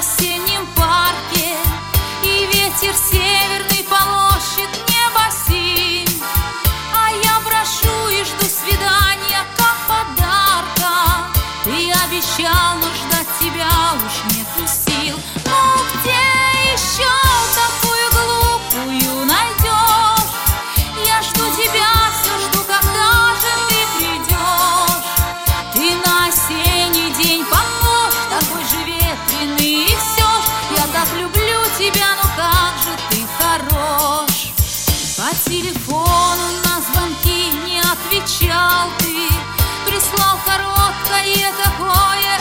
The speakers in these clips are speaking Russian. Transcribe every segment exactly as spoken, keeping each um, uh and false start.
осеннем парке, и ветер северный полощет небо синь. А я прошу и жду свидания, как подарка. Ты обещал, но ждать тебя уж нету сил. Ну где еще такую глупую найдешь? Я жду тебя, все жду, когда же ты придешь. Ты на осенний день похож, такой же ветреный и все ж. Я так люблю тебя, ну как же ты хорош. По телефону на звонки не отвечал ты, прислал короткое такое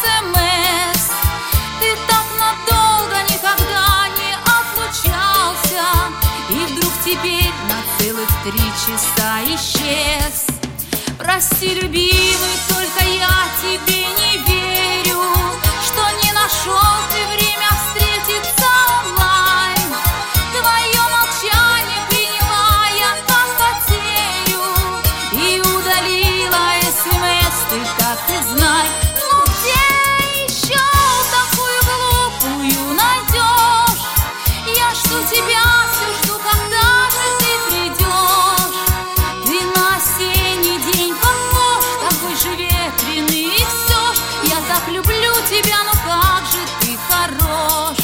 СМС. Ты так надолго никогда не отлучался, и вдруг теперь на целых три часа исчез. Прости, любимый, только я тебе не верю, что не нашел ты время встретиться онлайн. Твое молчание приняла я как потерю и удалила СМС, ты так и знай. Ну где еще такую глупую найдешь? Я жду тебя, все жду, когда же ты придешь. Ты на осенний день похож, такой же ветреный и все ж. Я так люблю тебя, ну как же ты хорош.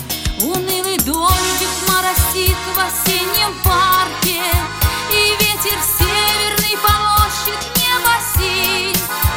Унылый дождик моросит в осеннем парке, и ветер северный полощет небо синь.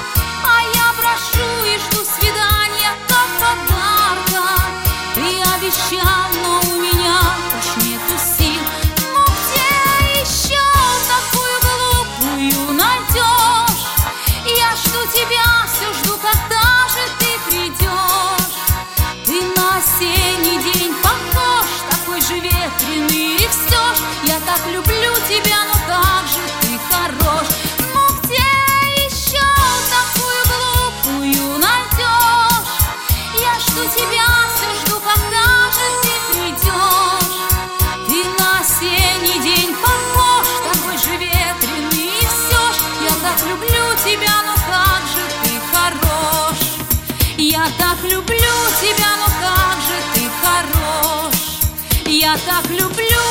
А я прошу и жду свидания, как подарка. Ты обещал, но у меня уж нету сил. Ну где еще такую глупую найдешь? Я жду тебя, все жду, когда же ты придешь. Ты на осенний день похож, такой же ветреный и все ж. Я так люблю тебя, ну как же ты хорош. Ну где еще такую глупую найдешь? Я жду тебя, все жду, когда же ты придешь. Ты на осенний день похож, такой же ветреный и все ж. Я так люблю тебя, ну как же ты хорош. Я так люблю тебя, ну как же ты хорош. Я так люблю